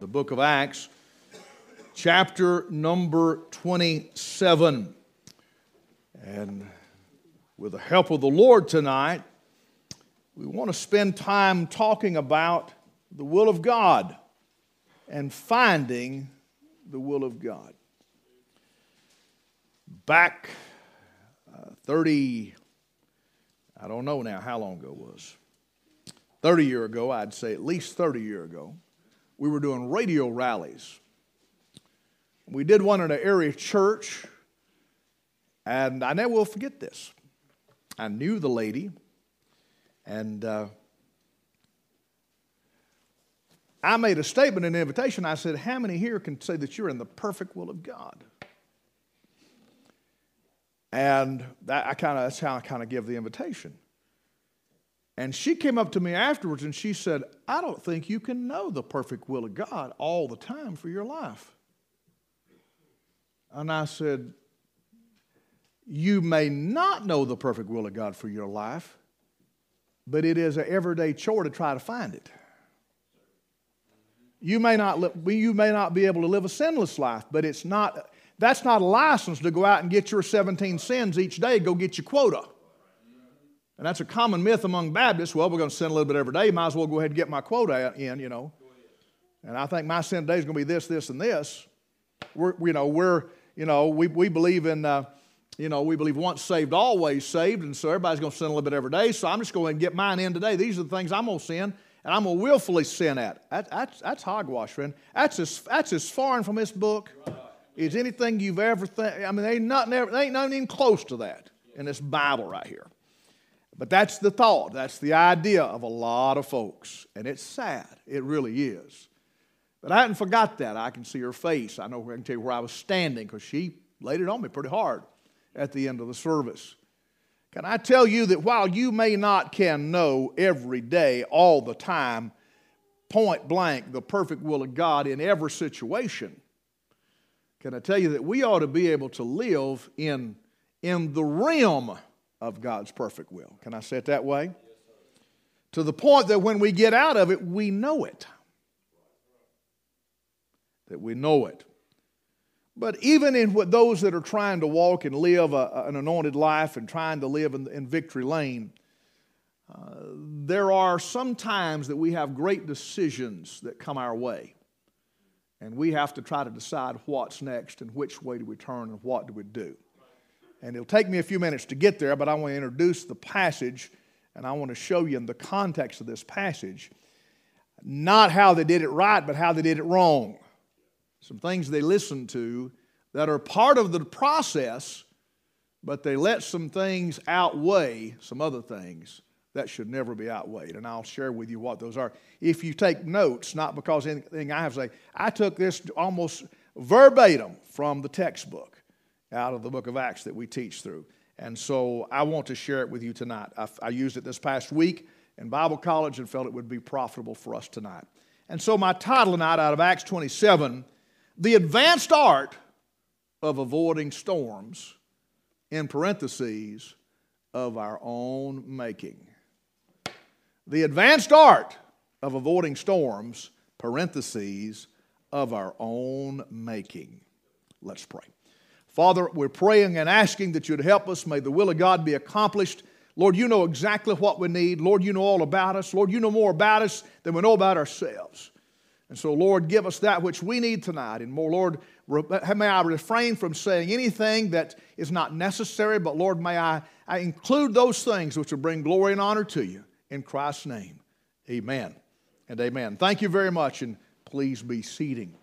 the book of Acts, chapter number 27. And with the help of the Lord tonight, we want to spend time talking about the will of God and finding the will of God. Back 30, I don't know now how long ago it was. 30 years ago, I'd say at least 30 years ago, we were doing radio rallies. We did one at an area church, and I never will forget this. I knew the lady, and I made a statement in the invitation. I said, how many here can say that you're in the perfect will of God? And that's how I kind of give the invitation. And she came up to me afterwards and she said, I don't think you can know the perfect will of God all the time for your life. And I said, you may not know the perfect will of God for your life, but it is an everyday chore to try to find it. You may not be able to live a sinless life, but that's not a license to go out and get your 17 sins each day, go get your quota. And that's a common myth among Baptists. Well, we're going to sin a little bit every day. Might as well go ahead and get my quota in, you know. And I think my sin today is going to be this, this, and this. We believe in, we believe once saved, always saved. And so everybody's going to sin a little bit every day. So I'm just going to get mine in today. These are the things I'm going to sin, and I'm going to willfully sin at. That's hogwash, friend. That's as foreign from this book as anything you've ever I mean, ain't nothing even close to that in this Bible right here. But that's the thought. That's the idea of a lot of folks. And it's sad. It really is. But I hadn't forgot that. I can see her face. I can tell you where I was standing because she laid it on me pretty hard at the end of the service. Can I tell you that while you may not can know every day, all the time, point blank, the perfect will of God in every situation, can I tell you that we ought to be able to live in the realm of God's perfect will. Can I say it that way? Yes, to the point that when we get out of it, we know it. That we know it. But even in those that are trying to walk and live an anointed life and trying to live in victory lane, there are some times that we have great decisions that come our way. And we have to try to decide what's next and which way do we turn and what do we do. And it'll take me a few minutes to get there, but I want to introduce the passage, and I want to show you in the context of this passage, not how they did it right, but how they did it wrong. Some things they listened to that are part of the process, but they let some things outweigh some other things that should never be outweighed. And I'll share with you what those are. If you take notes, not because anything I have to say, I took this almost verbatim from the textbook out of the book of Acts that we teach through. And so I want to share it with you tonight. I used it this past week in Bible college and felt it would be profitable for us tonight. And so my title tonight out of Acts 27, The Advanced Art of Avoiding Storms, in parentheses, of our own making. The advanced art of avoiding storms, parentheses, of our own making. Let's pray. Father, we're praying and asking that you'd help us. May the will of God be accomplished. Lord, you know exactly what we need. Lord, you know all about us. Lord, you know more about us than we know about ourselves. And so, Lord, give us that which we need tonight. And more, Lord, may I refrain from saying anything that is not necessary, but, Lord, may I include those things which will bring glory and honor to you. In Christ's name, amen and amen. Thank you very much, and please be seating.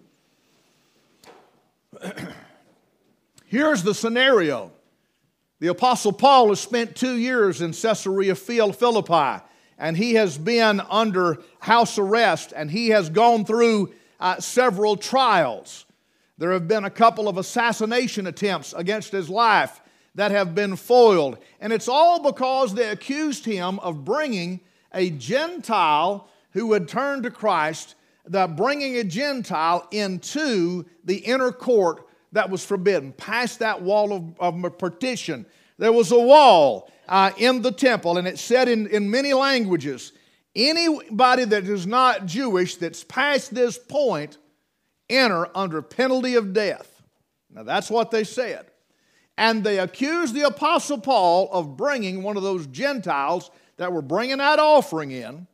Here's the scenario. The Apostle Paul has spent 2 years in Caesarea Philippi, and he has been under house arrest, and he has gone through several trials. There have been a couple of assassination attempts against his life that have been foiled, and it's all because they accused him of bringing a Gentile who had turned to Christ, that bringing a Gentile into the inner court that was forbidden, past that wall of partition. There was a wall in the temple, and it said in many languages, Anybody that is not Jewish that's past this point enter under penalty of death. Now that's what they said. And they accused the Apostle Paul of bringing one of those Gentiles that were bringing that offering in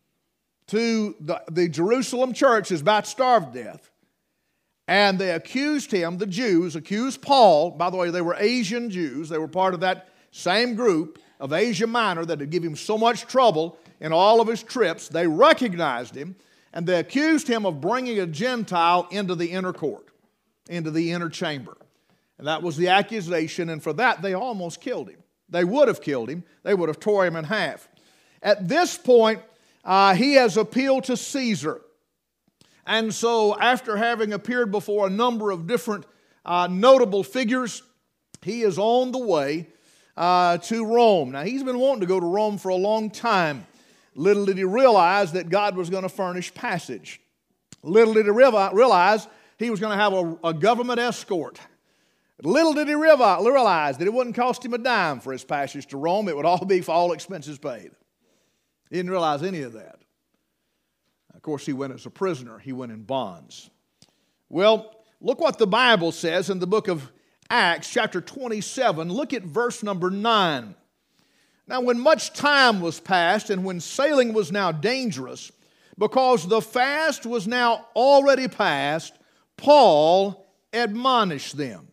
to the Jerusalem church is about to starve to death. And they accused him, the Jews, accused Paul. By the way, they were Asian Jews. They were part of that same group of Asia Minor that had given him so much trouble in all of his trips. They recognized him, and they accused him of bringing a Gentile into the inner court, into the inner chamber. And that was the accusation, and for that they almost killed him. They would have killed him. They would have tore him in half. At this point, he has appealed to Caesar. And so after having appeared before a number of different notable figures, he is on the way to Rome. Now, he's been wanting to go to Rome for a long time. Little did he realize that God was going to furnish passage. Little did he realize he was going to have a government escort. Little did he realize that it wouldn't cost him a dime for his passage to Rome. It would all be for all expenses paid. He didn't realize any of that. Of course, he went as a prisoner. He went in bonds. Well, look what the Bible says in the book of Acts, chapter 27. Look at verse number 9. Now, when much time was passed and when sailing was now dangerous, because the fast was now already past, Paul admonished them.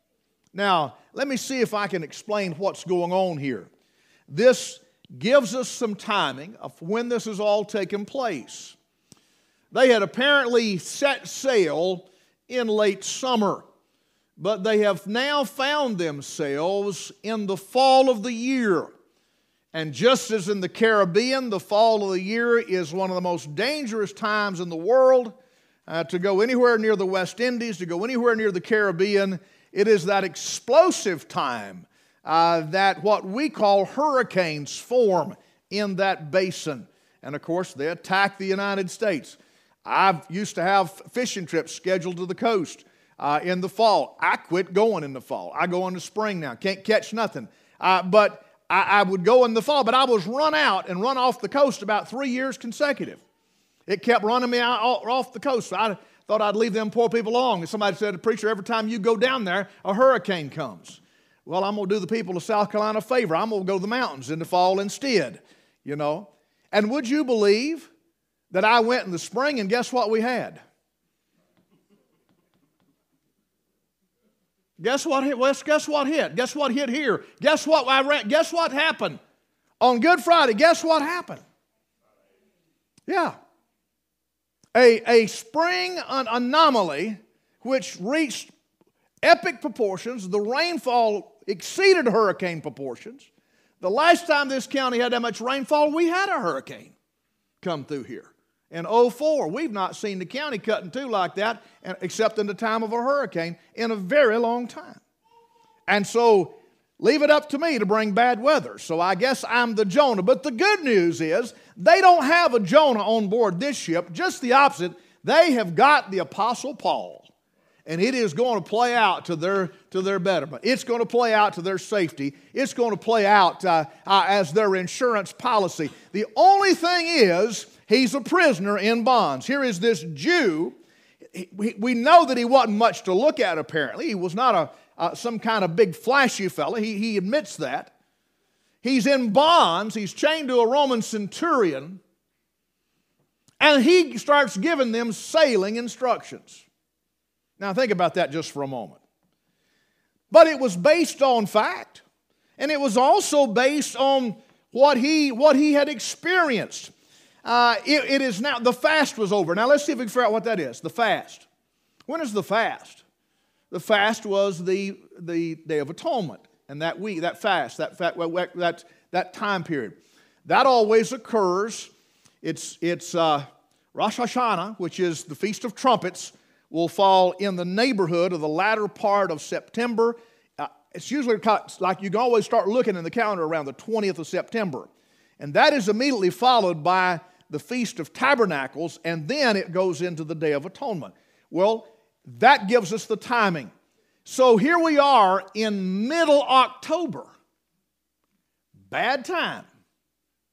Now, let me see if I can explain what's going on here. This gives us some timing of when this is all taking place. They had apparently set sail in late summer, but they have now found themselves in the fall of the year. And just as in the Caribbean, the fall of the year is one of the most dangerous times in the world to go anywhere near the West Indies, to go anywhere near the Caribbean. It is that explosive time that what we call hurricanes form in that basin. And of course, they attack the United States. I used to have fishing trips scheduled to the coast in the fall. I quit going in the fall. I go in the spring now. Can't catch nothing. But I would go in the fall, but I was run out and run off the coast about 3 years consecutive. It kept running me out off the coast. So I thought I'd leave them poor people alone. And somebody said, preacher, every time you go down there, a hurricane comes. Well, I'm going to do the people of South Carolina a favor. I'm going to go to the mountains in the fall instead, you know. And would you believe that I went in the spring and guess what we had? Guess what hit? Guess what hit? Guess what hit here? Guess what I ran? Guess what happened? On Good Friday, guess what happened? Yeah. A spring anomaly which reached epic proportions. The rainfall exceeded hurricane proportions. The last time this county had that much rainfall, we had a hurricane come through here. In 2004, we've not seen the county cut in two like that, except in the time of a hurricane, in a very long time. And so, leave it up to me to bring bad weather. So I guess I'm the Jonah. But the good news is, they don't have a Jonah on board this ship. Just the opposite. They have got the Apostle Paul. And it is going to play out to their betterment. It's going to play out to their safety. It's going to play out as their insurance policy. The only thing is, he's a prisoner in bonds. Here is this Jew. We know that he wasn't much to look at, apparently. He was not some kind of big flashy fella. He admits that. He's in bonds. He's chained to a Roman centurion. And he starts giving them sailing instructions. Now think about that just for a moment. But it was based on fact. And it was also based on what he had experienced. It is now, the fast was over. Now let's see if we can figure out what that is, the fast. When is the fast? The fast was the Day of Atonement. And that week, that fast, that time period. That always occurs. It's Rosh Hashanah, which is the Feast of Trumpets, will fall in the neighborhood of the latter part of September. It's usually like you can always start looking in the calendar around the 20th of September. And that is immediately followed by the Feast of Tabernacles, and then it goes into the Day of Atonement. Well, that gives us the timing. So here we are in middle October. Bad time.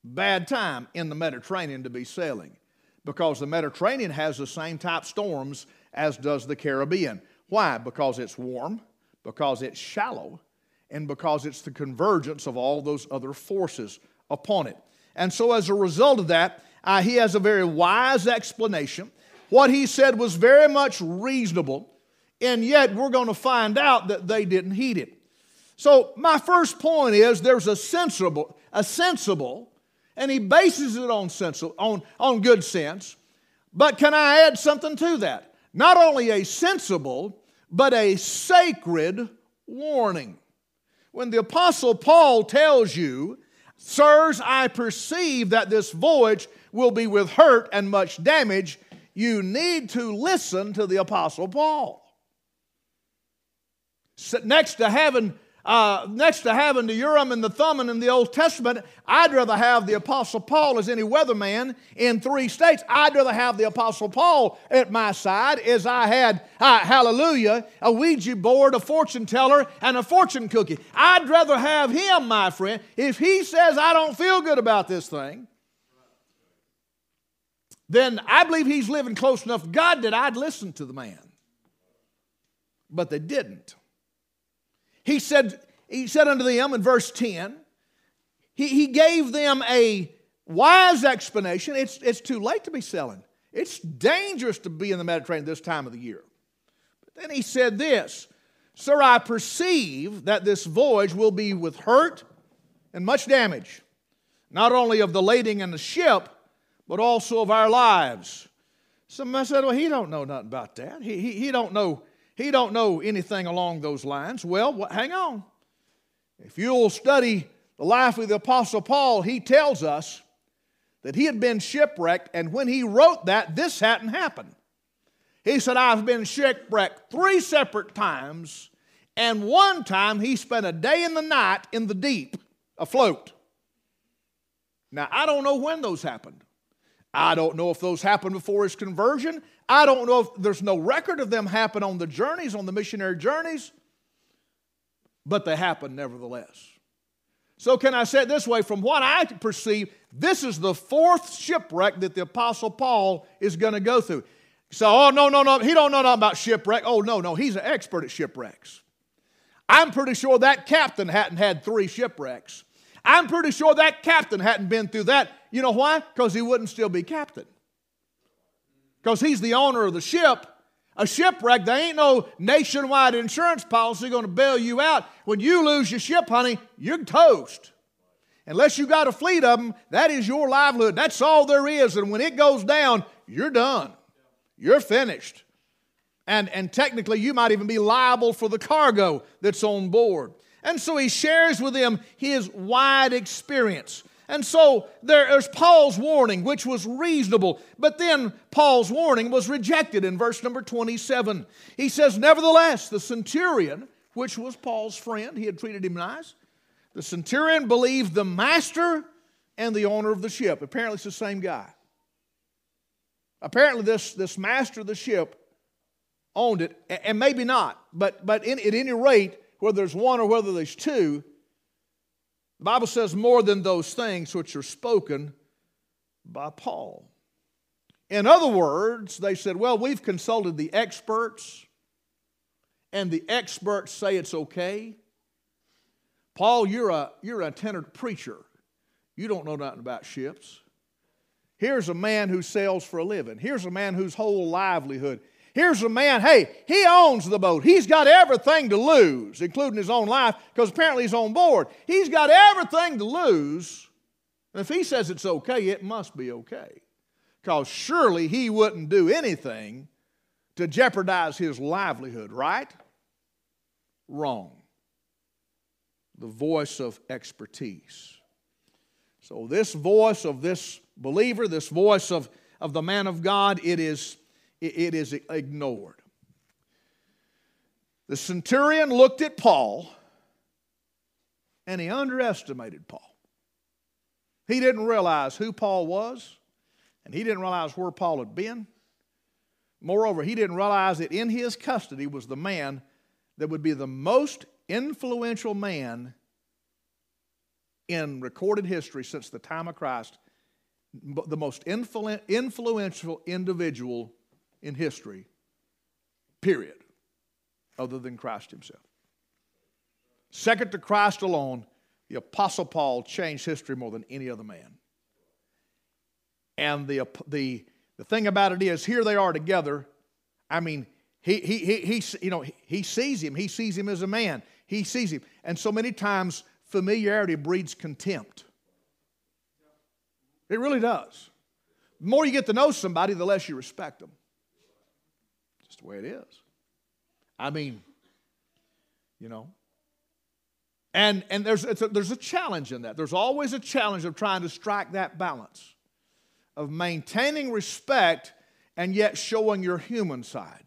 bad time in the Mediterranean to be sailing, because the Mediterranean has the same type storms as does the Caribbean. Why? Because it's warm, because it's shallow, and because it's the convergence of all those other forces upon it. And so as a result of that, he has a very wise explanation. What he said was very much reasonable, and yet we're going to find out that they didn't heed it. So my first point is there's a sensible, and he bases it on good sense. But can I add something to that? Not only a sensible, but a sacred warning. When the Apostle Paul tells you, "Sirs, I perceive that this voyage will be with hurt and much damage," you need to listen to the Apostle Paul. Next to having the Urim and the Thummim in the Old Testament, I'd rather have the Apostle Paul as any weatherman in 3 states. I'd rather have the Apostle Paul at my side as I had, hallelujah, a Ouija board, a fortune teller, and a fortune cookie. I'd rather have him, my friend. If he says, "I don't feel good about this thing," then I believe he's living close enough to God that I'd listen to the man. But they didn't. He said unto them in verse 10, he gave them a wise explanation. It's too late to be sailing. It's dangerous to be in the Mediterranean this time of the year. But then he said this, "Sir, I perceive that this voyage will be with hurt and much damage, not only of the lading and the ship, but also of our lives." Somebody said, "Well, he don't know nothing about that. He don't know anything along those lines." Well, hang on. If you'll study the life of the Apostle Paul, he tells us that he had been shipwrecked, and when he wrote that, this hadn't happened. He said, "I've been shipwrecked 3 separate times, and one time he spent a day and the night in the deep, afloat." Now, I don't know when those happened. I don't know if those happened before his conversion. I don't know if there's no record of them happen on the journeys, on the missionary journeys, but they happened nevertheless. So can I say it this way? From what I perceive, this is the 4th shipwreck that the Apostle Paul is going to go through. So, no, he don't know nothing about shipwreck. Oh, no, he's an expert at shipwrecks. I'm pretty sure that captain hadn't had 3 shipwrecks. I'm pretty sure that captain hadn't been through that. You know why? Because he wouldn't still be captain. Because he's the owner of the ship. A shipwreck, there ain't no nationwide insurance policy going to bail you out. When you lose your ship, honey, you're toast. Unless you got a fleet of them, that is your livelihood. That's all there is. And when it goes down, you're done. You're finished. And technically, you might even be liable for the cargo that's on board. And so he shares with them his wide experience. And so there's Paul's warning, which was reasonable. But then Paul's warning was rejected in verse number 27. He says, "Nevertheless, the centurion," which was Paul's friend, he had treated him nice, "the centurion believed the master and the owner of the ship." Apparently it's the same guy. Apparently this master of the ship owned it, and maybe not. But at any rate, whether there's one or whether there's 2, the Bible says more than those things which are spoken by Paul. In other words, they said, "Well, we've consulted the experts, and the experts say it's okay. Paul, you're a itinerant preacher. You don't know nothing about ships. Here's a man who sails for a living. Here's a man whose whole livelihood. Here's a man, hey, he owns the boat. He's got everything to lose, including his own life, because apparently he's on board. He's got everything to lose. And if he says it's okay, it must be okay. Because surely he wouldn't do anything to jeopardize his livelihood, right? Wrong. The voice of expertise. So this voice of this believer, this voice of the man of God, it is ignored. The centurion looked at Paul and he underestimated Paul. He didn't realize who Paul was, and he didn't realize where Paul had been. Moreover, he didn't realize that in his custody was the man that would be the most influential man in recorded history since the time of Christ, the most influential individual in history, period, other than Christ himself. Second to Christ alone, the Apostle Paul changed history more than any other man. And the thing about it is, here they are together. I mean, he sees him. He sees him as a man. He sees him. And so many times, familiarity breeds contempt. It really does. The more you get to know somebody, the less you respect them. Just the way it is. I mean, you know. And there's a challenge in that. There's always a challenge of trying to strike that balance of maintaining respect and yet showing your human side.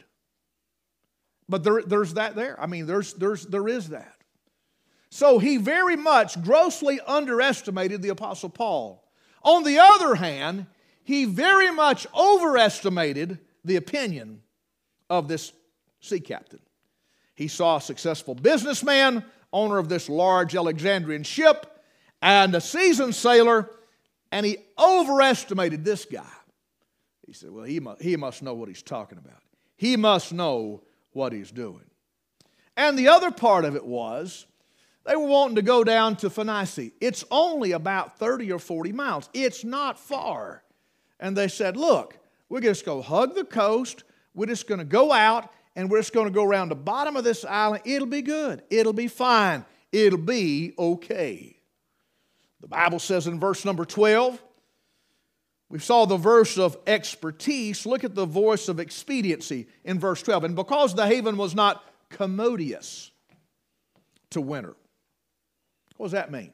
But there's that there. I mean, there is that. So he very much grossly underestimated the Apostle Paul. On the other hand, he very much overestimated the opinion of this sea captain. He saw a successful businessman, owner of this large Alexandrian ship, and a seasoned sailor, and he overestimated this guy. He said, well, he must know what he's talking about. He must know what he's doing. And the other part of it was, they were wanting to go down to Phoenicia. It's only about 30 or 40 miles. It's not far. And they said, look, we're just going to hug the coast. We're just going to go out, and we're just going to go around the bottom of this island. It'll be good. It'll be fine. It'll be okay. The Bible says in verse number 12, we saw the verse of expertise. Look at the voice of expediency in verse 12. And because the haven was not commodious to winter. What does that mean?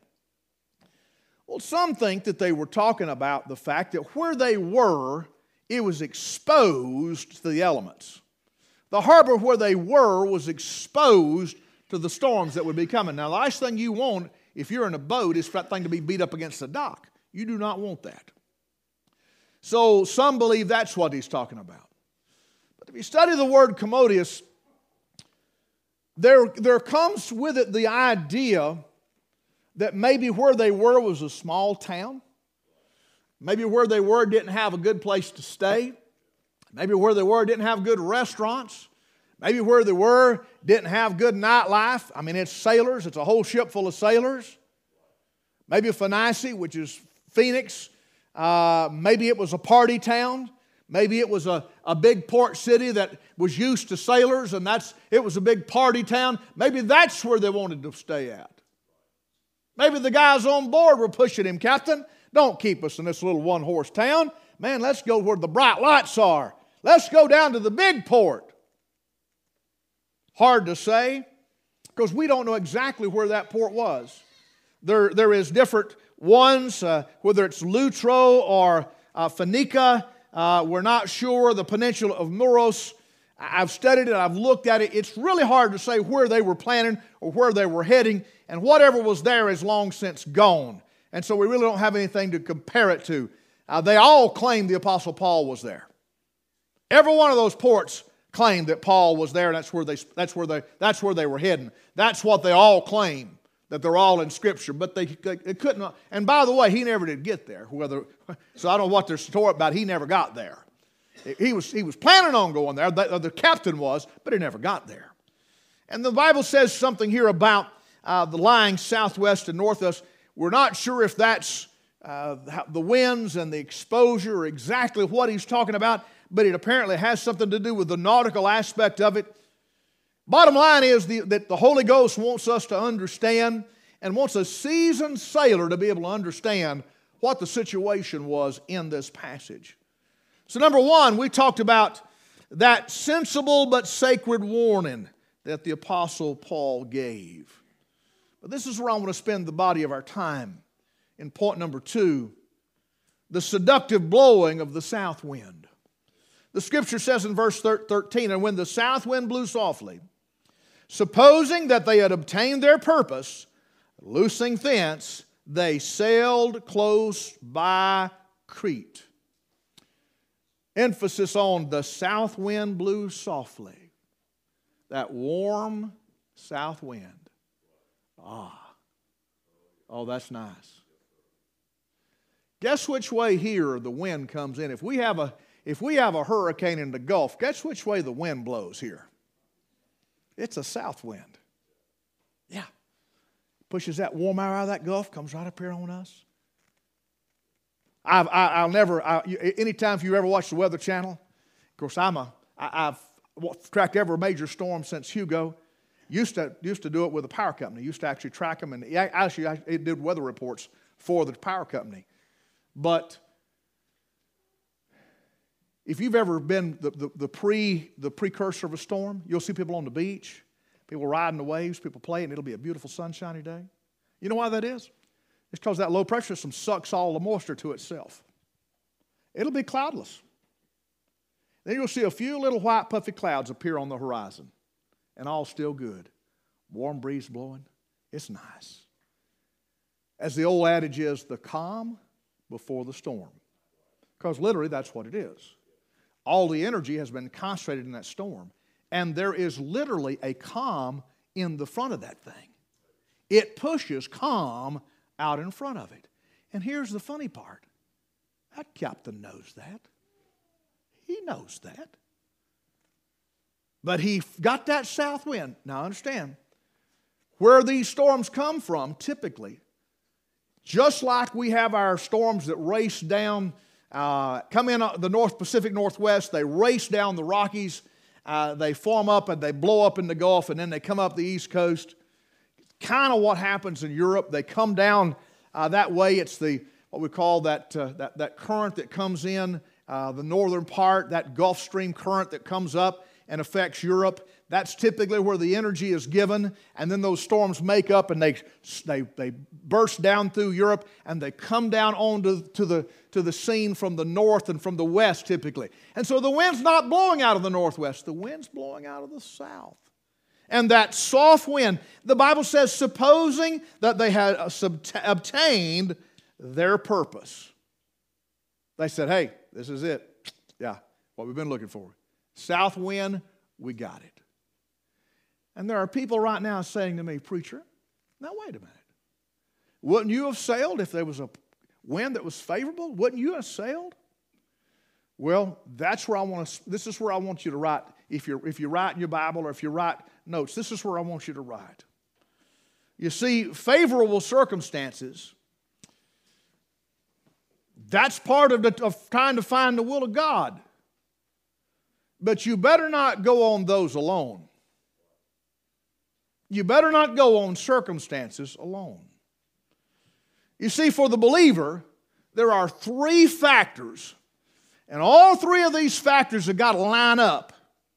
Well, some think that they were talking about the fact that where they were, it was exposed to the elements. The harbor where they were was exposed to the storms that would be coming. Now, the last thing you want, if you're in a boat, is for that thing to be beat up against the dock. You do not want that. So some believe that's what he's talking about. But if you study the word commodious, there comes with it the idea that maybe where they were was a small town. Maybe where they were didn't have a good place to stay. Maybe where they were didn't have good restaurants. Maybe where they were didn't have good nightlife. I mean, it's sailors. It's a whole ship full of sailors. Maybe Phoenicia, which is Phoenix. Maybe it was a party town. Maybe it was a big port city that was used to sailors, and it was a big party town. Maybe that's where they wanted to stay at. Maybe the guys on board were pushing him, Captain, don't keep us in this little one-horse town. Man, let's go where the bright lights are. Let's go down to the big port. Hard to say, because we don't know exactly where that port was. There is different ones, whether it's Lutro or Phoenicia. We're not sure. The peninsula of Muros. I've studied it. I've looked at it. It's really hard to say where they were planning or where they were heading. And whatever was there is long since gone. And so we really don't have anything to compare it to. They all claim the Apostle Paul was there. Every one of those ports claimed that Paul was there, and that's where they were heading. That's what they all claim, that they're all in Scripture. But they couldn't. And by the way, he never did get there. So I don't know what they're talking about. He never got there. He was planning on going there. The captain was, but he never got there. And the Bible says something here about the lying southwest and northwest. We're not sure if that's the winds and the exposure or exactly what he's talking about, but it apparently has something to do with the nautical aspect of it. Bottom line is that the Holy Ghost wants us to understand and wants a seasoned sailor to be able to understand what the situation was in this passage. So number one, we talked about that sensible but sacred warning that the Apostle Paul gave. But this is where I want to spend the body of our time. In point number 2, the seductive blowing of the south wind. The Scripture says in verse 13, and when the south wind blew softly, supposing that they had obtained their purpose, loosing thence, they sailed close by Crete. Emphasis on the south wind blew softly. That warm south wind. Oh, that's nice. Guess which way here the wind comes in? If we have a hurricane in the Gulf, guess which way the wind blows here? It's a south wind. Yeah. Pushes that warm air out of that Gulf, comes right up here on us. Anytime if you ever watch the Weather Channel, of course I've tracked every major storm since Hugo. Used to do it with a power company. Used to actually track them, and it did weather reports for the power company. But if you've ever been the precursor of a storm, you'll see people on the beach, people riding the waves, people playing. It'll be a beautiful sunshiny day. You know why that is? It's because that low pressure system sucks all the moisture to itself. It'll be cloudless. Then you'll see a few little white puffy clouds appear on the horizon, and all still good. Warm breeze blowing. It's nice. As the old adage is, the calm before the storm. Because literally that's what it is. All the energy has been concentrated in that storm. And there is literally a calm in the front of that thing. It pushes calm out in front of it. And here's the funny part. That captain knows that. He knows that. But he got that south wind. Now understand, where these storms come from, typically, just like we have our storms that race down, come in the Pacific Northwest, they race down the Rockies, they form up and they blow up in the Gulf, and then they come up the East Coast. Kind of what happens in Europe. They come down that way. It's what we call that current that comes in the northern part, that Gulf Stream current that comes up and affects Europe. That's typically where the energy is given, and then those storms make up and they burst down through Europe, and they come down onto to the scene from the north and from the west typically. And so the wind's not blowing out of the northwest, the wind's blowing out of the south. And that soft wind, the Bible says, supposing that they had obtained their purpose. They said, hey, this is it. Yeah, what we've been looking for. South wind, we got it. And there are people right now saying to me, preacher, now wait a minute. Wouldn't you have sailed if there was a wind that was favorable? Wouldn't you have sailed? Well, this is where I want you to write. If you write in your Bible or if you write notes, this is where I want you to write. You see, favorable circumstances, that's part of trying to find the will of God. But you better not go on those alone. You better not go on circumstances alone. You see, for the believer, there are three factors, and all three of these factors have got to line up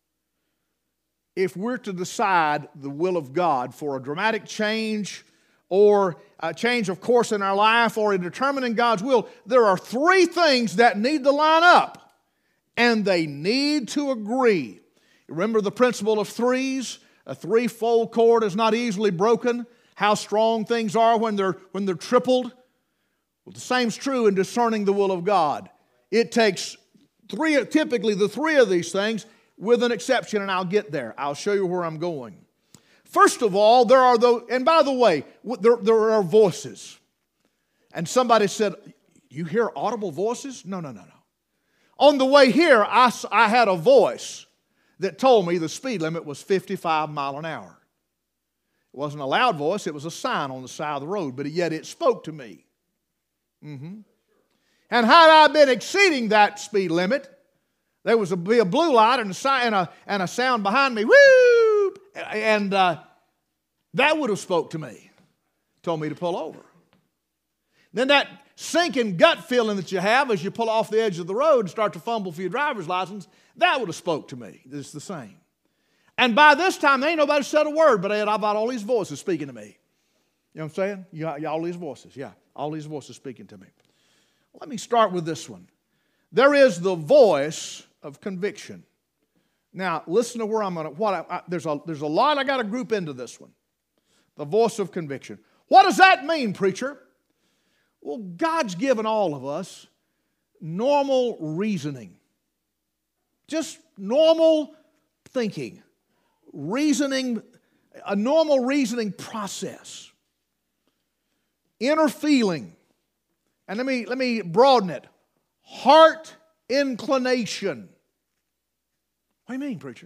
if we're to decide the will of God for a dramatic change or a change of course in our life or in determining God's will. There are three things that need to line up, and they need to agree. Remember the principle of threes? A threefold cord is not easily broken. How strong things are when they're tripled. Well, the same's true in discerning the will of God. It takes typically the three of these things, with an exception, and I'll get there. I'll show you where I'm going. First of all, there are those, and by the way, there are voices. And somebody said, you hear audible voices? No. On the way here, I had a voice that told me the speed limit was 55 miles an hour. It wasn't a loud voice, it was a sign on the side of the road, but yet it spoke to me. And had I been exceeding that speed limit, there was be a blue light and a sound behind me, whoo! And that would have spoke to me, told me to pull over. Then that sinking gut feeling that you have as you pull off the edge of the road and start to fumble for your driver's license, that would have spoke to me. It's the same. And by this time, there ain't nobody said a word, but I've got all these voices speaking to me. You know what I'm saying? You got all these voices. Yeah, all these voices speaking to me. Let me start with this one. There is the voice of conviction. Now, listen to where I'm going to, there's a lot I got to group into this one. The voice of conviction. What does that mean, preacher? Well, God's given all of us normal reasoning. Just normal thinking. Reasoning, a normal reasoning process. inner feeling. And let me broaden it. Heart inclination. What do you mean, preacher?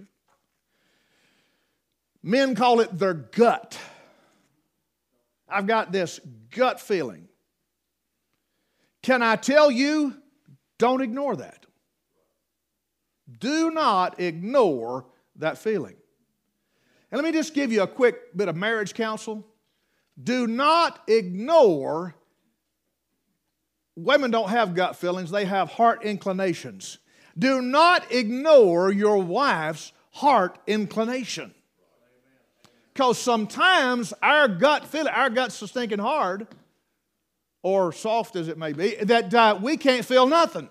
Men call it their gut. I've got this gut feeling. Can I tell you, don't ignore that. Do not ignore that feeling. And let me just give you a quick bit of marriage counsel. Do not ignore, women don't have gut feelings, they have heart inclinations. Do not ignore your wife's heart inclination. Because sometimes our gut feeling, our gut's so stinking hard, or soft as it may be, that we can't feel nothing.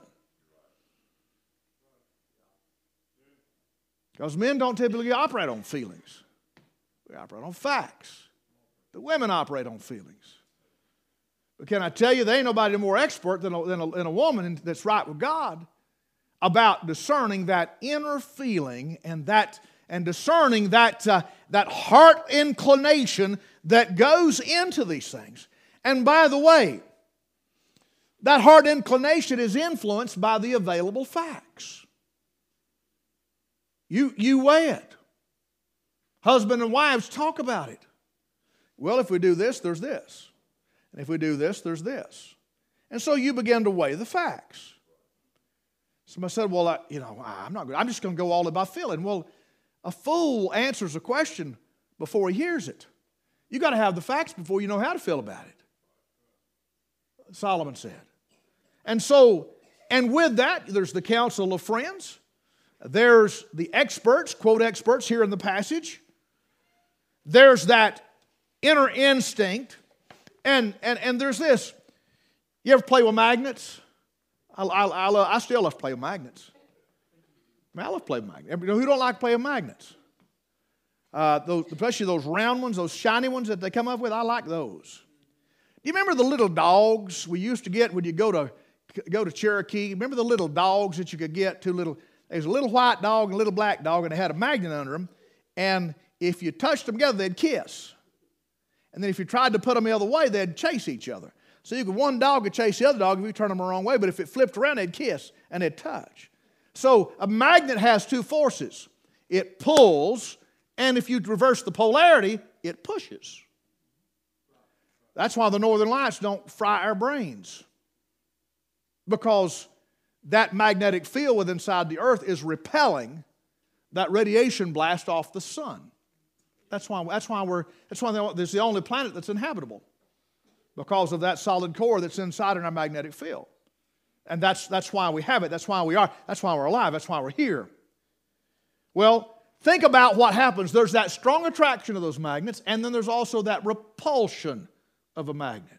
Because men don't typically operate on feelings. We operate on facts. The women operate on feelings. But can I tell you, there ain't nobody more expert than a woman that's right with God about discerning that inner feeling and discerning that heart inclination that goes into these things. And by the way, that heart inclination is influenced by the available facts. You weigh it. Husband and wives talk about it. Well, if we do this, there's this. And if we do this, there's this. And so you begin to weigh the facts. Somebody said, well, I'm just going to go all about feeling. Well, a fool answers a question before he hears it. You got to have the facts before you know how to feel about it, Solomon said. And with that, there's the counsel of friends. There's the experts, quote experts here in the passage. There's that inner instinct. And there's this. You ever play with magnets? I still love to play with magnets. I love playing with magnets. Who don't like playing with magnets? Especially those round ones, those shiny ones that they come up with. I like those. Do you remember the little dogs we used to get when you go to Cherokee? Remember the little dogs that you could get? There's a little white dog and a little black dog, and they had a magnet under them. And if you touched them together, they'd kiss. And then if you tried to put them the other way, they'd chase each other. So one dog would chase the other dog if you turned them the wrong way, but if it flipped around, they'd kiss and they'd touch. So a magnet has two forces. It pulls, and if you reverse the polarity, it pushes. That's why the northern lights don't fry our brains. Because that magnetic field within inside the earth is repelling that radiation blast off the sun. That's why this is the only planet that's inhabitable. Because of that solid core that's inside in our magnetic field. And that's why we have it. That's why we are. That's why we're alive. That's why we're here. Well, think about what happens. There's that strong attraction of those magnets, and then there's also that repulsion of a magnet.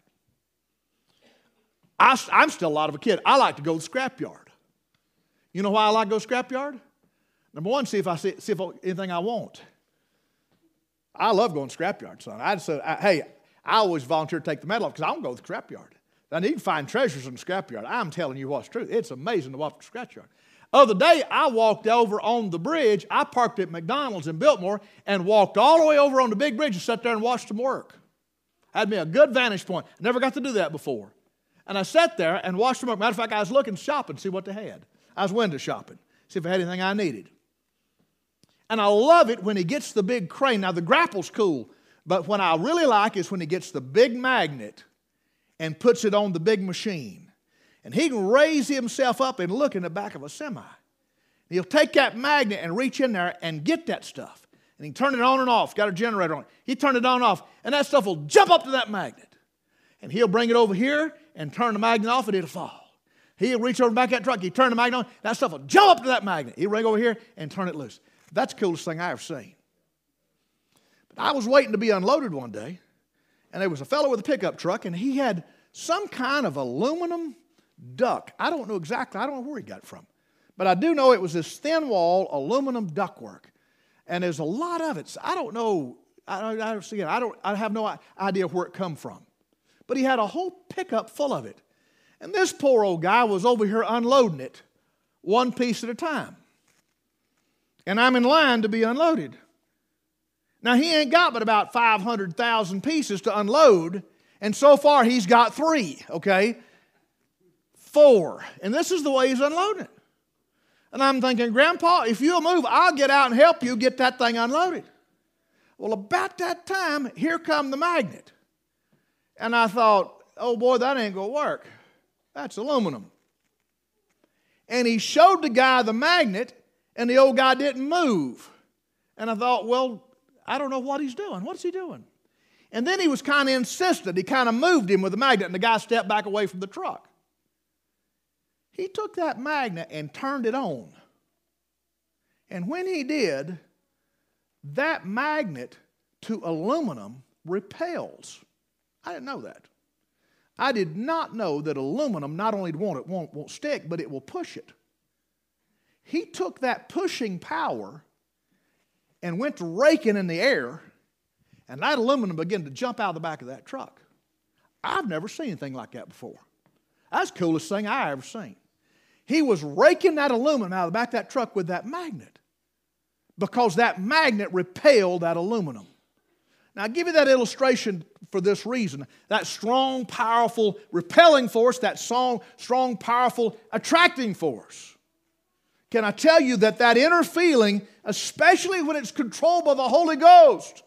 I'm still a lot of a kid. I like to go to the scrapyard. You know why I like to go to the scrapyard? Number one, see if anything I want. I love going to the scrapyard, son. I always volunteer to take the metal off because I don't go to the scrapyard. Now, you can find treasures in the scrapyard. I'm telling you what's true. It's amazing to walk to the scrapyard. Other day, I walked over on the bridge. I parked at McDonald's in Biltmore and walked all the way over on the big bridge and sat there and watched them work. Had me a good vantage point. Never got to do that before. And I sat there and watched them work. Matter of fact, I was looking shopping to see what they had. I was window shopping, see if I had anything I needed. And I love it when he gets the big crane. Now, the grapple's cool, but what I really like is when he gets the big magnet and puts it on the big machine. And he can raise himself up and look in the back of a semi. He'll take that magnet and reach in there and get that stuff. And he can turn it on and off. Got a generator on it. He turned it on and off, and that stuff will jump up to that magnet. And he'll bring it over here and turn the magnet off, and it'll fall. He'll reach over back that truck. He turn the magnet on. That stuff will jump up to that magnet. He'll bring it over here and turn it loose. That's the coolest thing I ever seen. But I was waiting to be unloaded one day, and there was a fellow with a pickup truck, and he had some kind of aluminum duct. I don't know where he got it from. But I do know it was this thin wall aluminum ductwork. And there's a lot of it. So I don't know. I have no idea where it come from. But he had a whole pickup full of it. And this poor old guy was over here unloading it one piece at a time. And I'm in line to be unloaded. Now, he ain't got but about 500,000 pieces to unload, And so far he's got 3, okay? 4. And this is the way he's unloading it. And I'm thinking, Grandpa, if you'll move, I'll get out and help you get that thing unloaded. Well, about that time, here come the magnet. And I thought, oh boy, that ain't going to work. That's aluminum. And he showed the guy the magnet, and the old guy didn't move. And I thought, well, I don't know what he's doing. What's he doing? And then he was kind of insistent. He kind of moved him with the magnet, and the guy stepped back away from the truck. He took that magnet and turned it on. And when he did, that magnet to aluminum repels. I didn't know that. I did not know that aluminum not only won't stick, but it will push it. He took that pushing power and went to raking in the air, and that aluminum began to jump out of the back of that truck. I've never seen anything like that before. That's the coolest thing I ever seen. He was raking that aluminum out of the back of that truck with that magnet because that magnet repelled that aluminum. Now, I give you that illustration for this reason. That strong, powerful repelling force, that strong, powerful attracting force. Can I tell you that inner feeling, especially when it's controlled by the Holy Ghost,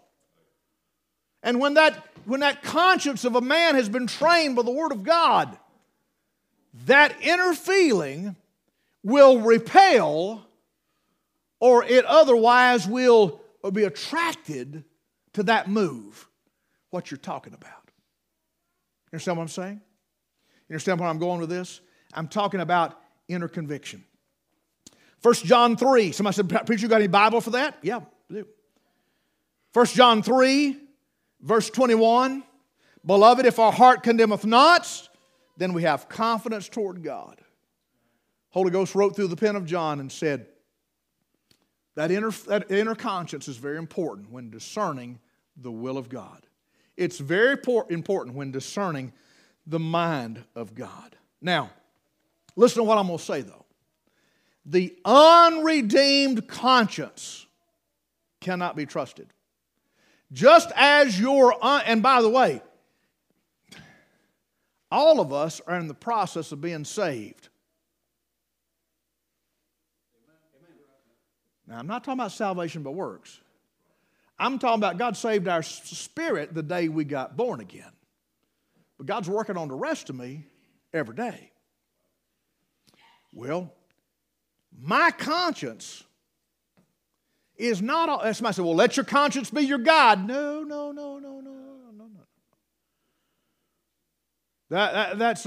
and when that conscience of a man has been trained by the Word of God, that inner feeling will repel, or it otherwise will be attracted to that move, what you're talking about. You understand what I'm saying? You understand where I'm going with this? I'm talking about inner conviction. 1 John 3. Somebody said, preacher, you got any Bible for that? Yeah, I do. 1 John 3, verse 21. Beloved, if our heart condemneth not, then we have confidence toward God. Holy Ghost wrote through the pen of John and said, that inner conscience is very important when discerning the will of God. It's very important when discerning the mind of God. Now, listen to what I'm going to say, though. The unredeemed conscience cannot be trusted. Just as and by the way, all of us are in the process of being saved. Now, I'm not talking about salvation by works. I'm talking about God saved our spirit the day we got born again. But God's working on the rest of me every day. Well, my conscience is not... Somebody said, well, let your conscience be your God. No. That's...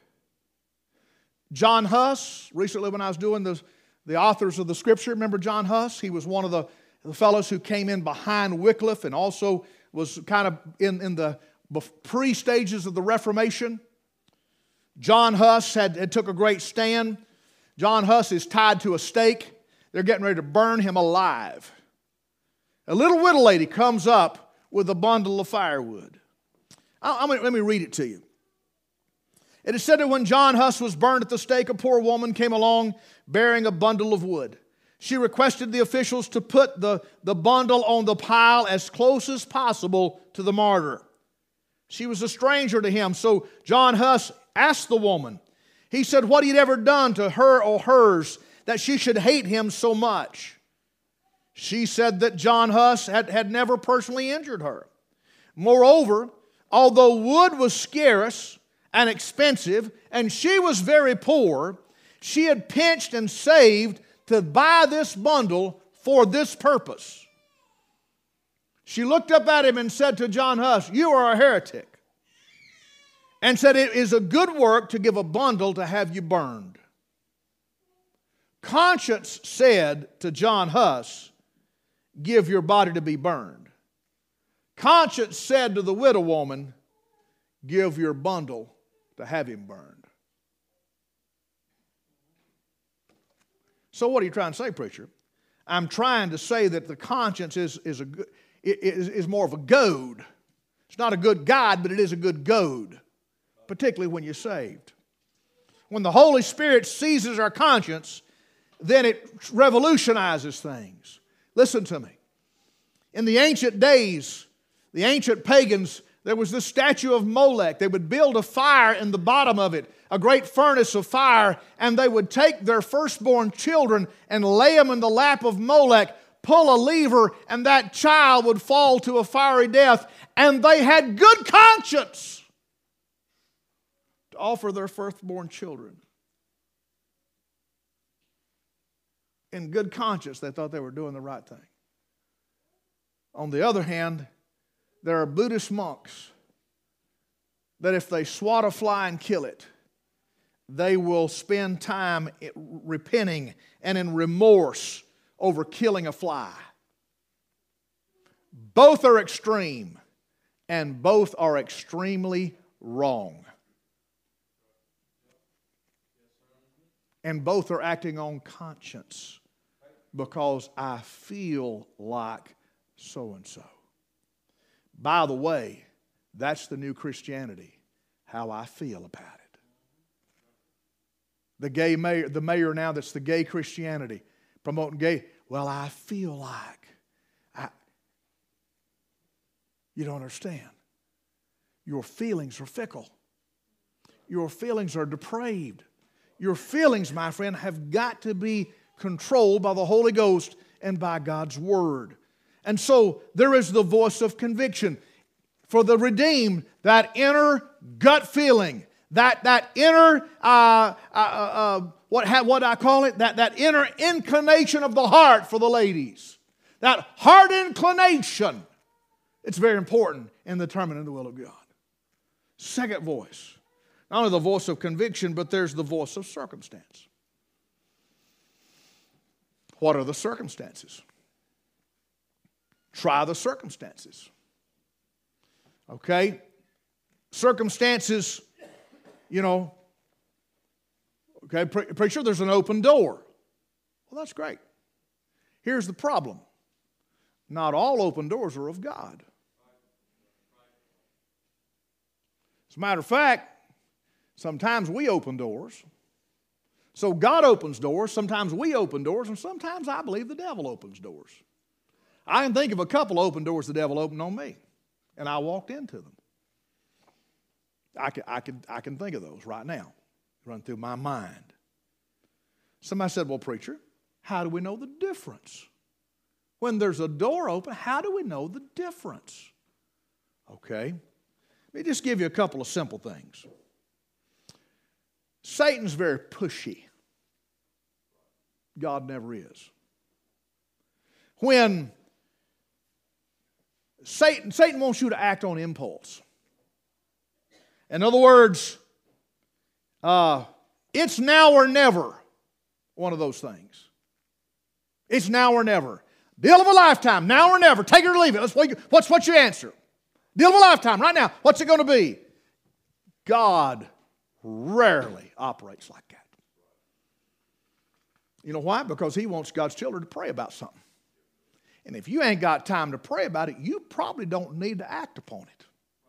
John Huss, recently when I was doing the authors of the Scripture, remember John Huss? He was one of the fellows who came in behind Wycliffe and also was kind of in the pre-stages of the Reformation. John Huss had took a great stand. John Huss is tied to a stake. They're getting ready to burn him alive. A little widow lady comes up with a bundle of firewood. Let me read it to you. It is said that when John Huss was burned at the stake, a poor woman came along bearing a bundle of wood. She requested the officials to put the bundle on the pile as close as possible to the martyr. She was a stranger to him, so John Huss asked the woman. He said what he'd ever done to her or hers that she should hate him so much. She said that John Huss had never personally injured her. Moreover, although wood was scarce and expensive, and she was very poor, she had pinched and saved to buy this bundle for this purpose. She looked up at him and said to John Huss, "You are a heretic," and said, "It is a good work to give a bundle to have you burned." Conscience said to John Huss, "Give your body to be burned." Conscience said to the widow woman, "Give your bundle to have him burned." So what are you trying to say, preacher? I'm trying to say that the conscience is more of a goad. It's not a good guide, but it is a good goad, particularly when you're saved. When the Holy Spirit seizes our conscience, then it revolutionizes things. Listen to me. In the ancient days, the ancient pagans, there was this statue of Molech. They would build a fire in the bottom of it, a great furnace of fire, and they would take their firstborn children and lay them in the lap of Molech, pull a lever, and that child would fall to a fiery death. And they had good conscience to offer their firstborn children. In good conscience, they thought they were doing the right thing. On the other hand, there are Buddhist monks that if they swat a fly and kill it, they will spend time repenting and in remorse over killing a fly. Both are extreme, and both are extremely wrong. And both are acting on conscience because I feel like so-and-so. By the way, that's the new Christianity, how I feel about it. The mayor now that's the gay Christianity, promoting gay, well, I feel like. You don't understand. Your feelings are fickle. Your feelings are depraved. Your feelings, my friend, have got to be controlled by the Holy Ghost and by God's Word. And so there is the voice of conviction. For the redeemed, that inner gut feeling, that inner, what I call it, that inner inclination of the heart for the ladies. That heart inclination. It's very important in determining the will of God. Second voice. Not only the voice of conviction, but there's the voice of circumstance. What are the circumstances? Try the circumstances. Okay? Circumstances, okay, preacher, there's an open door. Well, that's great. Here's the problem. Not all open doors are of God. As a matter of fact, sometimes we open doors. So God opens doors, sometimes we open doors, and sometimes I believe the devil opens doors. I can think of a couple open doors the devil opened on me, and I walked into them. I can think of those right now, run through my mind. Somebody said, well, preacher, how do we know the difference? When there's a door open, how do we know the difference? Okay, let me just give you a couple of simple things. Satan's very pushy. God never is. When Satan wants you to act on impulse. In other words, it's now or never, one of those things. It's now or never. Deal of a lifetime, now or never. Take it or leave it. What's your answer? Deal of a lifetime, right now. What's it going to be? God rarely operates like that. You know why? Because He wants God's children to pray about something. And if you ain't got time to pray about it, you probably don't need to act upon it.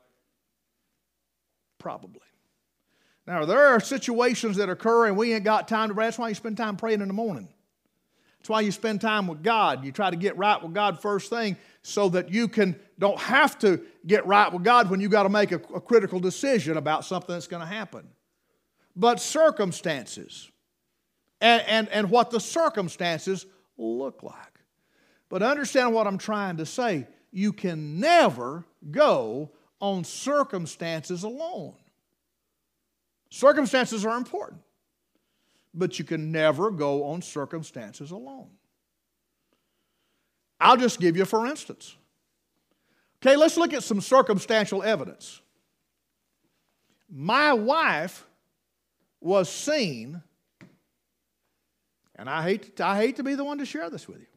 Probably. Now, there are situations that occur and we ain't got time to pray. That's why you spend time praying in the morning. That's why you spend time with God. You try to get right with God first thing so that you don't have to get right with God when you got to make a critical decision about something that's going to happen. But circumstances and what the circumstances look like. But understand what I'm trying to say. You can never go on circumstances alone. Circumstances are important, but you can never go on circumstances alone. I'll just give you for instance. Okay, let's look at some circumstantial evidence. My wife was seen, and I hate to be the one to share this with you.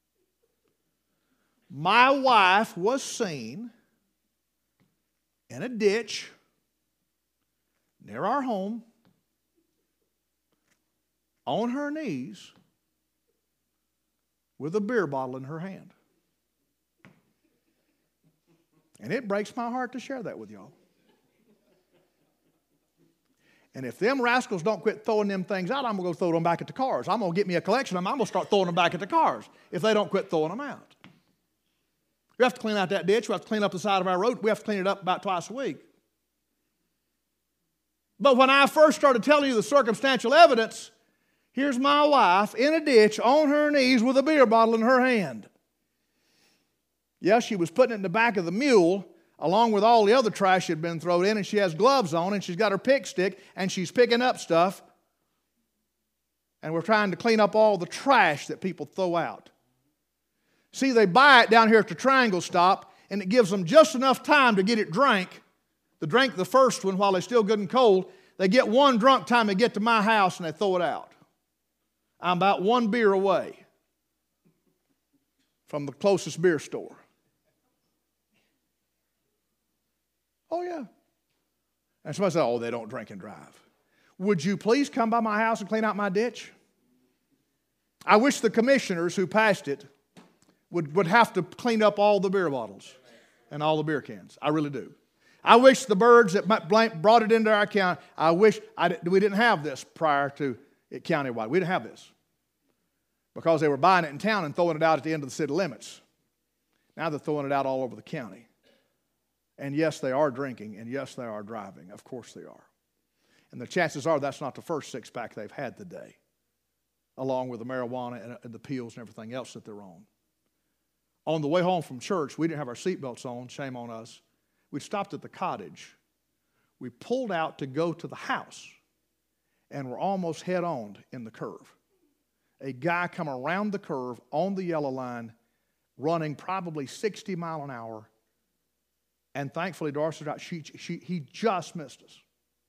My wife was seen in a ditch near our home, on her knees, with a beer bottle in her hand. And it breaks my heart to share that with y'all. And if them rascals don't quit throwing them things out, I'm going to go throw them back at the cars. I'm going to get me a collection of them. I'm going to start throwing them back at the cars if they don't quit throwing them out. We have to clean out that ditch. We have to clean up the side of our road. We have to clean it up about twice a week. But when I first started telling you the circumstantial evidence, here's my wife in a ditch on her knees with a beer bottle in her hand. Yes, she was putting it in the back of the mule along with all the other trash that had been thrown in, and she has gloves on, and she's got her pick stick, and she's picking up stuff. And we're trying to clean up all the trash that people throw out. See, they buy it down here at the Triangle Stop, and it gives them just enough time to get it drank. To drink the first one while they're still good and cold. They get one drunk time they get to my house, and they throw it out. I'm about one beer away from the closest beer store. Oh, yeah. And somebody said, oh, they don't drink and drive. Would you please come by my house and clean out my ditch? I wish the commissioners who passed it would have to clean up all the beer bottles and all the beer cans. I really do. I wish the birds that brought it into our county, I wish we didn't have this prior to it countywide. We didn't have this because they were buying it in town and throwing it out at the end of the city limits. Now they're throwing it out all over the county. And yes, they are drinking, and yes, they are driving. Of course they are. And the chances are that's not the first six-pack they've had today, along with the marijuana and the pills and everything else that they're on. On the way home from church, we didn't have our seatbelts on. Shame on us. We stopped at the cottage. We pulled out to go to the house, and we're almost head-on in the curve. A guy come around the curve on the yellow line, running probably 60 miles an hour, and thankfully, Darcy, he just missed us.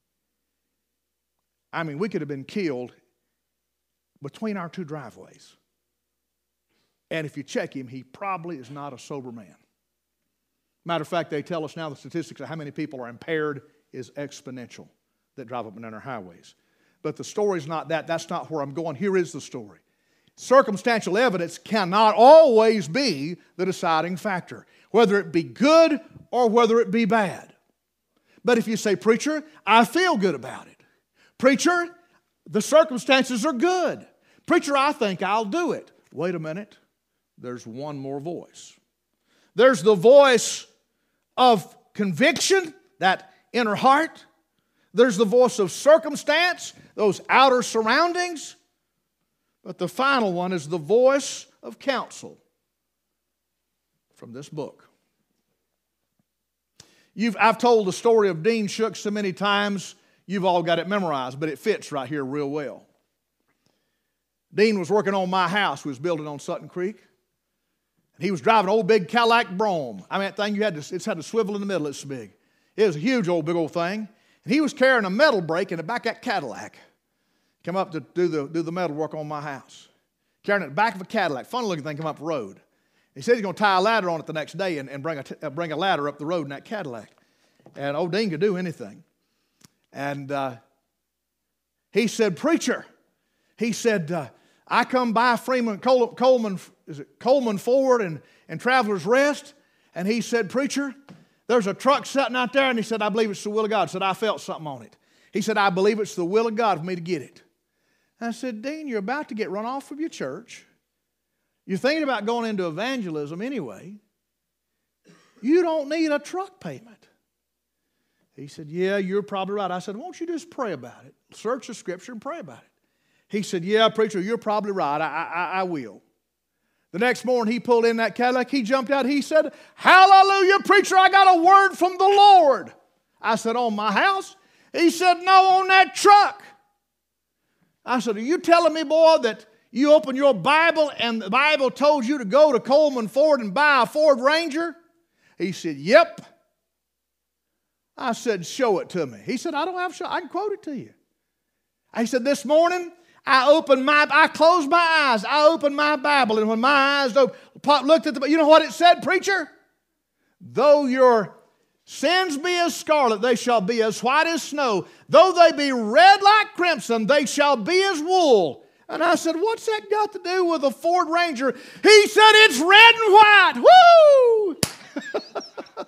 I mean, we could have been killed between our two driveways. And if you check him, he probably is not a sober man. Matter of fact, they tell us now the statistics of how many people are impaired is exponential that drive up and down our highways. But the story's not that. That's not where I'm going. Here is the story. Circumstantial evidence cannot always be the deciding factor, whether it be good or whether it be bad. But if you say, preacher, I feel good about it. Preacher, the circumstances are good. Preacher, I think I'll do it. Wait a minute. There's one more voice. There's the voice of conviction, that inner heart. There's the voice of circumstance, those outer surroundings. But the final one is the voice of counsel from this book. I've told the story of Dean Shook so many times, you've all got it memorized, but it fits right here real well. Dean was working on my house. We was building on Sutton Creek. And he was driving an old big Cadillac Brougham. I mean, that thing, it's had a swivel in the middle. It's big. It was a huge big old thing. And he was carrying a metal brake in the back of that Cadillac. Come up to do the metal work on my house. Carrying it in the back of a Cadillac. Funny looking thing come up the road. He said he's going to tie a ladder on it the next day and bring a ladder up the road in that Cadillac. And old Dean could do anything. And he said, preacher, he said, I come by Coleman Ford and Traveler's Rest. And he said, preacher, there's a truck sitting out there. And he said, I believe it's the will of God. He said, I felt something on it. He said, I believe it's the will of God for me to get it. And I said, Dean, you're about to get run off from your church. You're thinking about going into evangelism anyway. You don't need a truck payment. He said, yeah, you're probably right. I said, won't you just pray about it? Search the Scripture and pray about it. He said, yeah, preacher, you're probably right. I will. The next morning he pulled in that Cadillac. He jumped out. He said, hallelujah, preacher, I got a word from the Lord. I said, on my house? He said, no, on that truck. I said, are you telling me, boy, that you opened your Bible and the Bible told you to go to Coleman Ford and buy a Ford Ranger? He said, yep. I said, show it to me. He said, I don't have to show. I can quote it to you. He said, this morning, I closed my eyes. I opened my Bible, and when my eyes opened, looked at you know what it said, preacher? Though your sins be as scarlet, they shall be as white as snow. Though they be red like crimson, they shall be as wool. And I said, what's that got to do with a Ford Ranger? He said, it's red and white. Woo!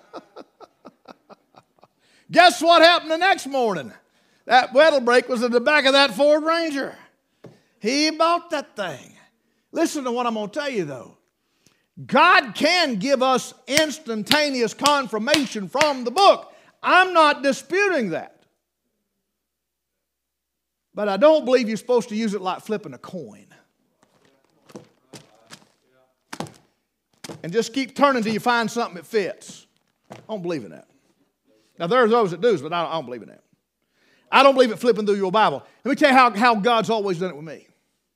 Guess what happened the next morning? That metal brake was in the back of that Ford Ranger. He bought that thing. Listen to what I'm going to tell you, though. God can give us instantaneous confirmation from the book. I'm not disputing that. But I don't believe you're supposed to use it like flipping a coin. And just keep turning until you find something that fits. I don't believe in that. Now, there are those that do, but I don't believe in that. I don't believe in flipping through your Bible. Let me tell you how God's always done it with me.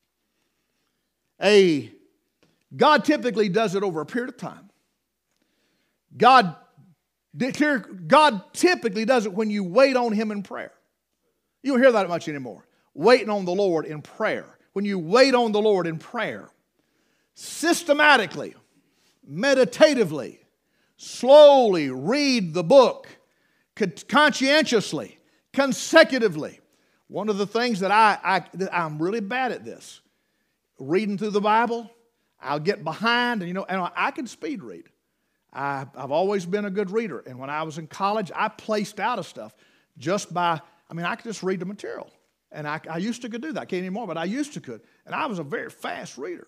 God typically does it over a period of time. God typically does it when you wait on Him in prayer. You don't hear that much anymore. Waiting on the Lord in prayer. When you wait on the Lord in prayer, systematically, meditatively, slowly read the book, conscientiously, consecutively. One of the things that I'm really bad at this, reading through the Bible, I'll get behind, and I can speed read. I've always been a good reader, and when I was in college, I placed out of stuff just by, I could just read the material, and I used to could do that. I can't anymore, but I used to could, and I was a very fast reader.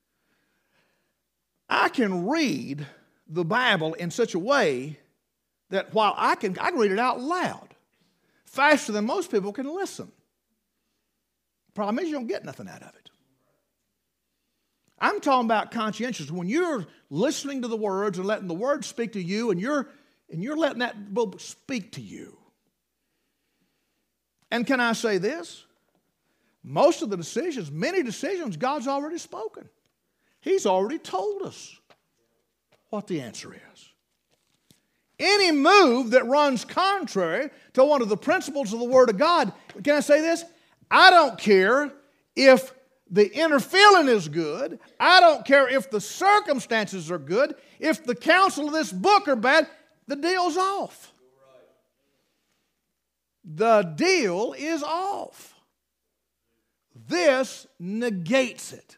I can read the Bible in such a way that while I can read it out loud, faster than most people can listen. Problem is you don't get nothing out of it. I'm talking about conscientious. When you're listening to the words and letting the words speak to you, and you're letting that book speak to you. And can I say this? Most of the decisions, many decisions, God's already spoken. He's already told us what the answer is. Any move that runs contrary to one of the principles of the Word of God, can I say this? I don't care if the inner feeling is good. I don't care if the circumstances are good. If the counsel of this book are bad, the deal's off. The deal is off. This negates it.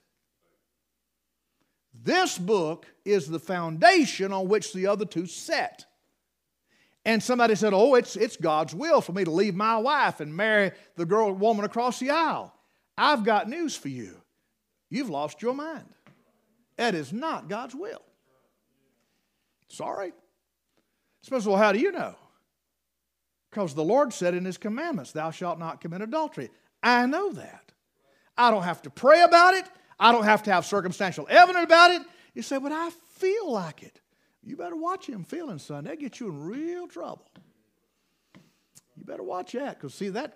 This book is the foundation on which the other two set. And somebody said, oh, it's God's will for me to leave my wife and marry the woman across the aisle. I've got news for you. You've lost your mind. That is not God's will. Sorry. Somebody says, well, how do you know? Because the Lord said in His commandments, thou shalt not commit adultery. I know that. I don't have to pray about it. I don't have to have circumstantial evidence about it. You say, but I feel like it. You better watch them feeling, son. They'll get you in real trouble. You better watch that, because see, that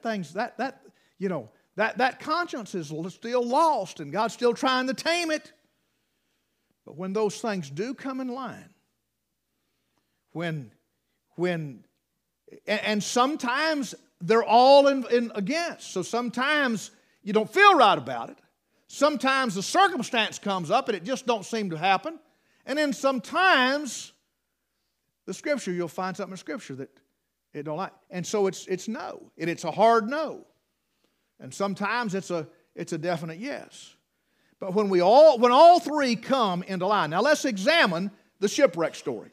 conscience is still lost, and God's still trying to tame it. But when those things do come in line, and sometimes they're all in against. So sometimes you don't feel right about it. Sometimes the circumstance comes up and it just don't seem to happen. And then sometimes the Scripture, you'll find something in Scripture that it don't like. And so it's no. And it's a hard no. And sometimes it's a definite yes. But when all three come into line. Now let's examine the shipwreck story.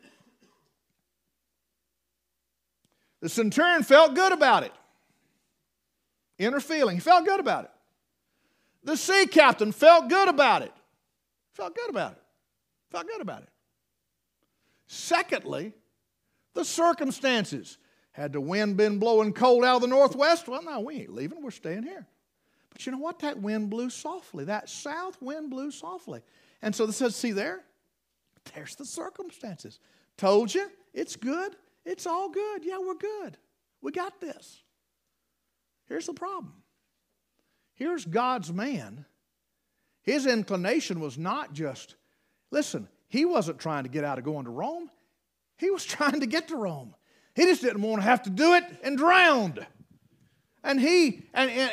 The centurion felt good about it. Inner feeling. He felt good about it. The sea captain felt good about it. Felt good about it. Felt good about it. Secondly, the circumstances. Had the wind been blowing cold out of the northwest? Well, no, we ain't leaving. We're staying here. But you know what? That wind blew softly. That south wind blew softly. And so it says, see there? There's the circumstances. Told you, it's good. It's all good. Yeah, we're good. We got this. Here's the problem. Here's God's man. His inclination was not just, listen, he wasn't trying to get out of going to Rome. He was trying to get to Rome. He just didn't want to have to do it and drowned. And he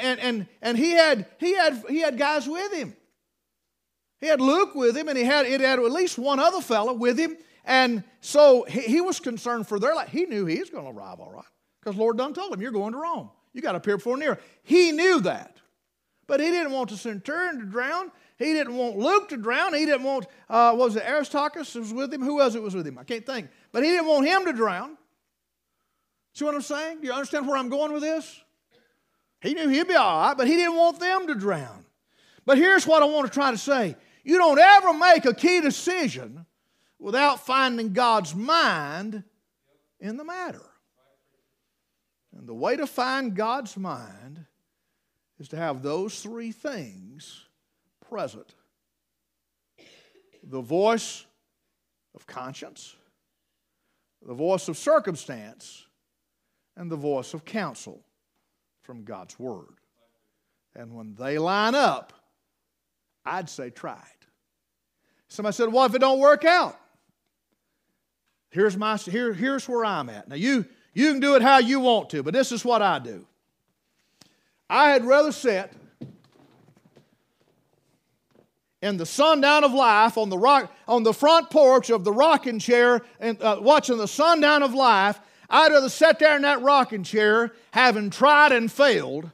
had guys with him. He had Luke with him, and he had at least one other fellow with him. And so he was concerned for their life. He knew he was going to arrive all right, because Lord done told him, you're going to Rome. You got to appear before Nero. He knew that. But he didn't want the centurion to drown. He didn't want Luke to drown. He didn't want, was it Aristarchus was with him? Who else was with him? I can't think. But he didn't want him to drown. See what I'm saying? Do you understand where I'm going with this? He knew he'd be all right, but he didn't want them to drown. But here's what I want to try to say. You don't ever make a key decision without finding God's mind in the matter. And the way to find God's mind is to have those three things present. The voice of conscience, the voice of circumstance, and the voice of counsel from God's Word. And when they line up, I'd say try it. Somebody said, "What if it don't work out?" Here's where I'm at. Now you can do it how you want to, but this is what I do. I had rather sit in the sundown of life on the front porch of the rocking chair and watching the sundown of life. I'd rather sit there in that rocking chair having tried and failed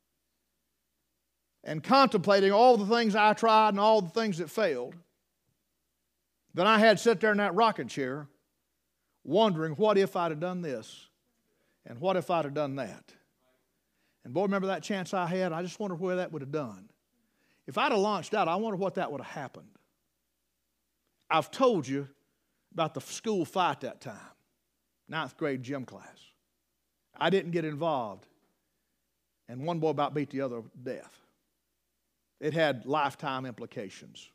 and contemplating all the things I tried and all the things that failed than I had sit there in that rocking chair wondering, what if I'd have done this? And what if I'd have done that? And boy, remember that chance I had? I just wonder where that would have done. If I'd have launched out, I wonder what that would have happened. I've told you about the school fight that time, 9th grade gym class. I didn't get involved, and one boy about beat the other to death. It had lifetime implications.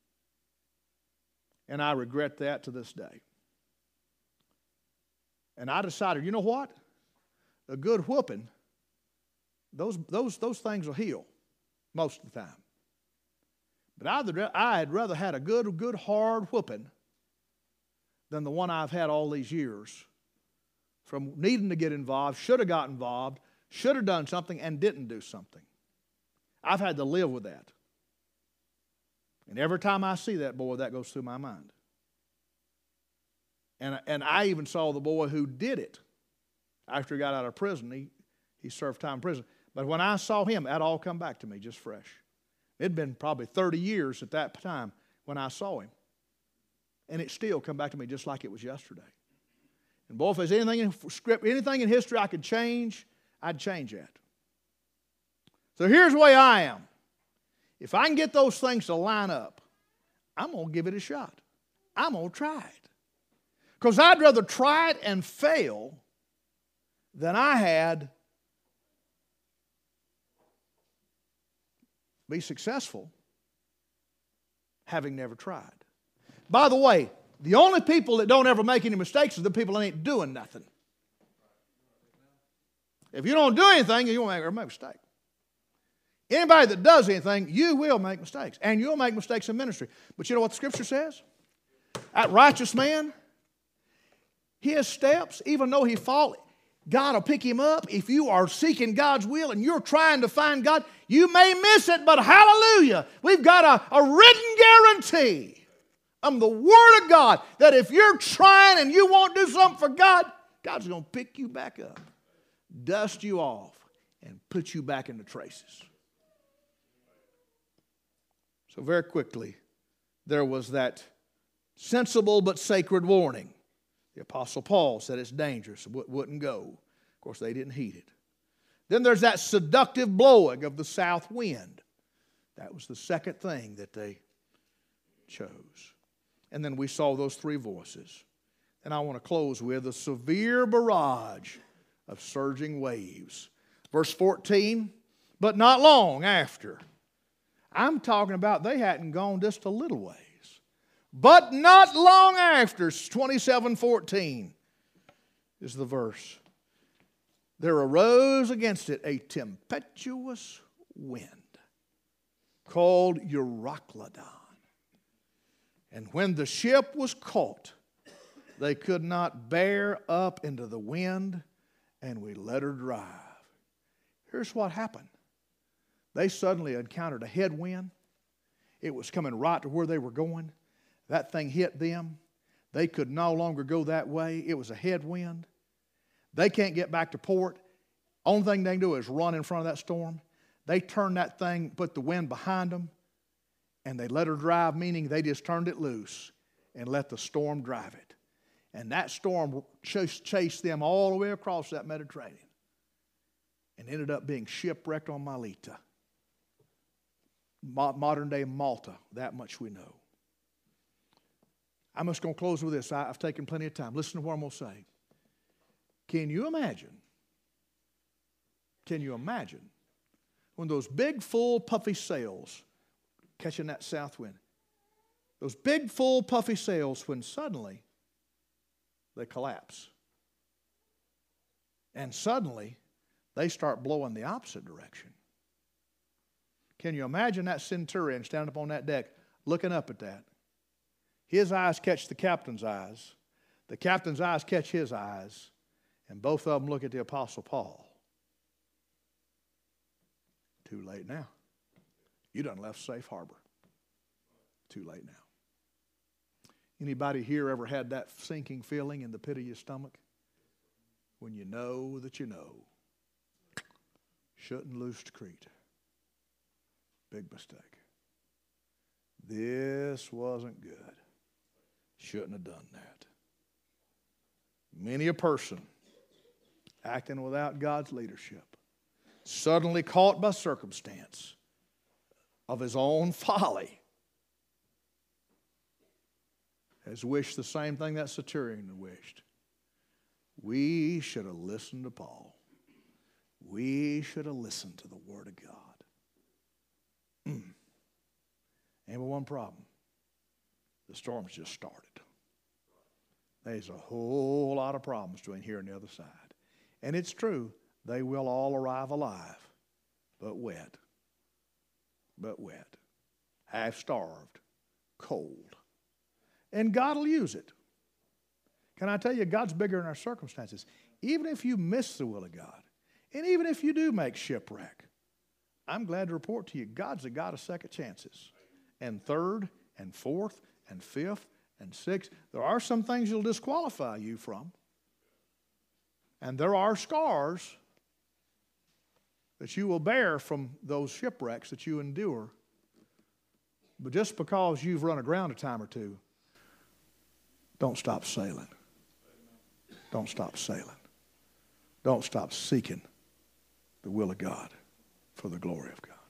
And I regret that to this day. And I decided, you know what? A good whooping, those things will heal most of the time. But I had rather had a good hard whooping than the one I've had all these years from needing to get involved, should have got involved, should have done something, and didn't do something. I've had to live with that. And every time I see that, boy, that goes through my mind. And I even saw the boy who did it after he got out of prison. He served time in prison. But when I saw him, that all come back to me just fresh. It'd been probably 30 years at that time when I saw him. And it still come back to me just like it was yesterday. And boy, if there's anything in script, anything in history I could change, I'd change that. So here's the way I am. If I can get those things to line up, I'm going to give it a shot. I'm going to try it. Because I'd rather try it and fail than I had be successful having never tried. By the way, the only people that don't ever make any mistakes are the people that ain't doing nothing. If you don't do anything, you won't make a mistake. Anybody that does anything, you will make mistakes. And you'll make mistakes in ministry. But you know what the Scripture says? That righteous man, his steps, even though he fall, God will pick him up. If you are seeking God's will and you're trying to find God, you may miss it, but hallelujah, we've got a written guarantee of the Word of God that if you're trying and you won't do something for God, God's going to pick you back up, dust you off, and put you back in the traces. So very quickly, there was that sensible but sacred warning. The Apostle Paul said it's dangerous, wouldn't go. Of course, they didn't heed it. Then there's that seductive blowing of the south wind. That was the second thing that they chose. And then we saw those three voices. And I want to close with a severe barrage of surging waves. Verse 14, but not long after. I'm talking about they hadn't gone just a little ways. But not long after, 27:14 is the verse. There arose against it a tempestuous wind called Euroclydon. And when the ship was caught, they could not bear up into the wind, and we let her drive. Here's what happened. They suddenly encountered a headwind. It was coming right to where they were going. That thing hit them. They could no longer go that way. It was a headwind. They can't get back to port. Only thing they can do is run in front of that storm. They turned that thing, put the wind behind them, and they let her drive, meaning they just turned it loose and let the storm drive it. And that storm chased them all the way across that Mediterranean and ended up being shipwrecked on Melita. modern day Malta. That much we know. I'm just going to close with this. I've taken plenty of time. Listen to what I'm going to say. Can you imagine when those big, full, puffy sails catching that south wind, those big, full, puffy sails, when suddenly they collapse and suddenly they start blowing the opposite direction? Can you imagine that centurion standing up on that deck looking up at that? His eyes catch the captain's eyes. The captain's eyes catch his eyes. And both of them look at the Apostle Paul. Too late now. You done left safe harbor. Too late now. Anybody here ever had that sinking feeling in the pit of your stomach? When you know that you know. Shouldn't loose Crete. Big mistake. This wasn't good. Shouldn't have done that. Many a person acting without God's leadership, suddenly caught by circumstance of his own folly, has wished the same thing that centurion wished. We should have listened to Paul. We should have listened to the Word of God. And with one problem. The storm's just started. There's a whole lot of problems between here and the other side. And it's true, they will all arrive alive, but wet. But wet. Half-starved. Cold. And God will use it. Can I tell you, God's bigger than our circumstances. Even if you miss the will of God, and even if you do make shipwreck, I'm glad to report to you, God's a God of second chances. And third, and fourth, and fifth, and sixth. There are some things He'll disqualify you from. And there are scars that you will bear from those shipwrecks that you endure. But just because you've run aground a time or two, don't stop sailing. Don't stop sailing. Don't stop seeking the will of God for the glory of God.